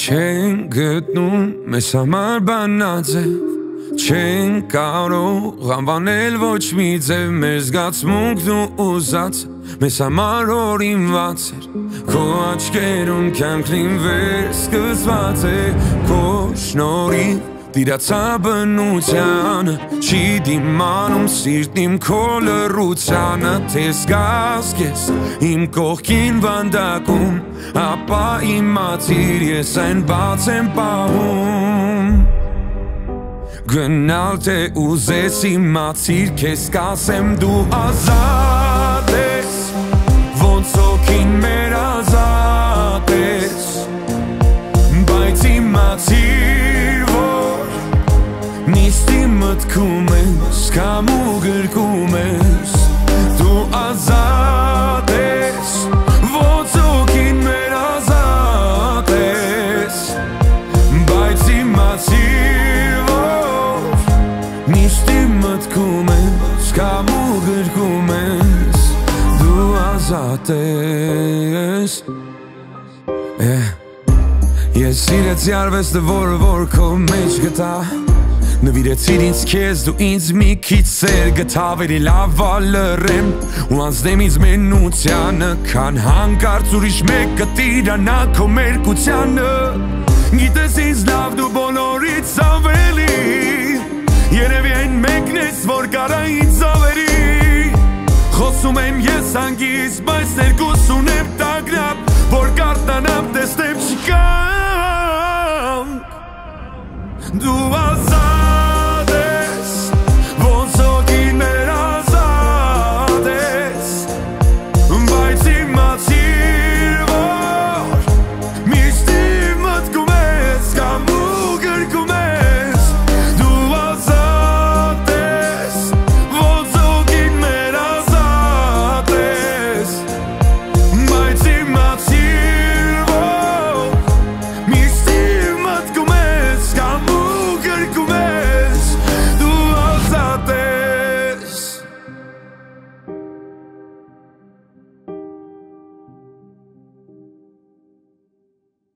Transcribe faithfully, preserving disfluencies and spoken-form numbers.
Չեն գտնում մեզ համար բանաձև Չեն կարող անվանել ոչ մի ձև Մեր զգացմունքն ու ուզածը մեզ համար օրինված էր Քո աչքերում կյանքն իմ վեր սկսված է Քո շնորհիվ տիրացա բնությանը Չի դիմանում սիրտն իմ քո լռությանը Թե զգաս քեզ իմ կողքին վանդակում Ապա իմացիր ես այն բաց եմ պահում Գնալ թե ուզես իմացիր քեզ կասեմ դու ազատ ես Ոնց հոգին մեր ազատ ես Բայց իմացիր որ Նիստի մտքում ես կամ ու գրկում ես Դու ազատ ես Ոնց հոգին մեր ազատ ես Բայց իմացիր որ Նիստի մտքում ես կամ ու գրկում ես Դու ազատ ես Ես սիրեցի արվեստը որը որ քո մեջ գտա Նվիրեցիր ինձ քեզ դու ինձ մի քիչ սեր գտա Վերի լավ ալրեմ ու անցնեմ ինձ մենությանը Քան հանկարծ ուրիշ մեկը տիրանա քո մերկությանը Գիտես ինձ լավ դու բոլորից ավելի Երևի այն մեկն ես որ կարա ինձ ավերի Խոսում եմ ես հանգիստ բայց ներկուս ունեմ տագնապ Որ կարդանամ տեսնեմ չկամ Դու